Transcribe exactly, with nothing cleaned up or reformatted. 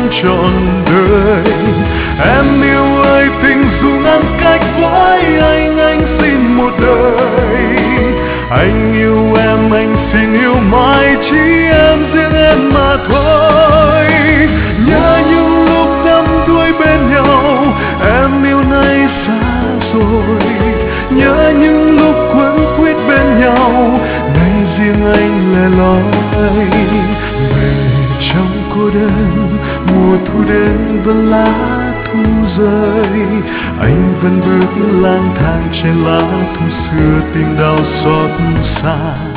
sống trọn đời. Em yêu ơi, tình dù ngăn cách với anh, anh xin một đời. Anh yêu em, anh xin yêu mãi, chỉ em riêng em mà thôi. Nhớ những lúc đắm đuối bên nhau, em yêu nay xa rồi. Nhớ những lúc quấn quýt bên nhau, nay riêng anh lẻ loi. Về trong cô đơn, mùa thu đến vẫn lá thu rơi. Anh vẫn bước lang thang trên lá thu xưa, tìm đau xót xa.